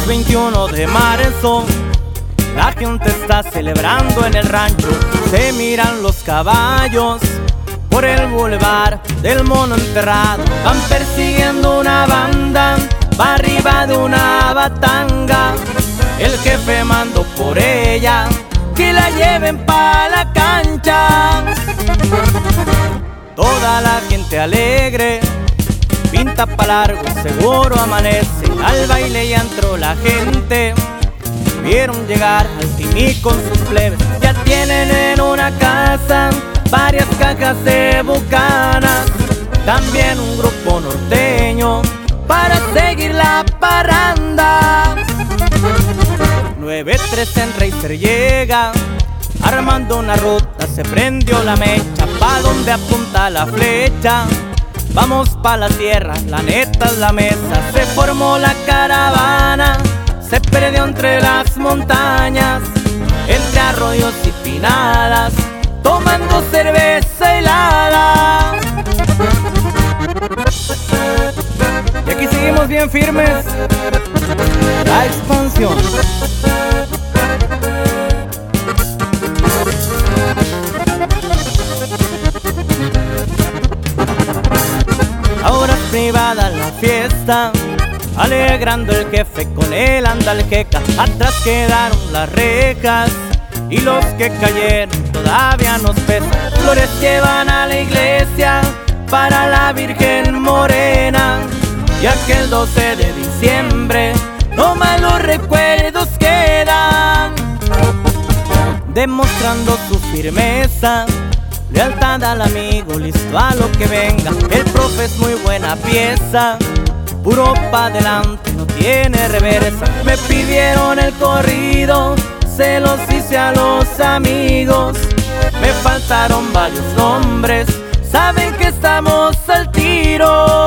21 de marzo, la gente está celebrando en el rancho. Se miran los caballos por el bulevar del Mono Enterrado. Van persiguiendo una banda, va arriba de una batanga. El jefe mandó por ella que la lleven pa' la cancha. Toda la gente alegre pinta pa' largo, seguro amanece. Al baile ya entró la gente, vieron llegar al Timmy con sus plebes. Ya tienen en una casa varias cajas de bucanas, también un grupo norteño para seguir la parranda. 9-3 en Racer llega, armando una ruta, se prendió la mecha. Pa' donde apunta la flecha, vamos pa' la tierra, la neta es la mesa. Se formó la caravana, se perdió entre las montañas, entre arroyos y pinadas, tomando cerveza helada. Y aquí seguimos bien firmes, la expansión. Ahora es privada la fiesta, alegrando el jefe, con él anda el jeca. Atrás quedaron las rejas y los que cayeron todavía nos pesan. Flores llevan a la iglesia para la Virgen Morena, y aquel 12 de diciembre no malos recuerdos quedan. Demostrando su firmeza, lealtad al amigo, listo a lo que venga. El profe es muy buena pieza, puro pa' adelante, no tiene reversa. Me pidieron el corrido, se los hice a los amigos. Me faltaron varios nombres, saben que estamos al tiro.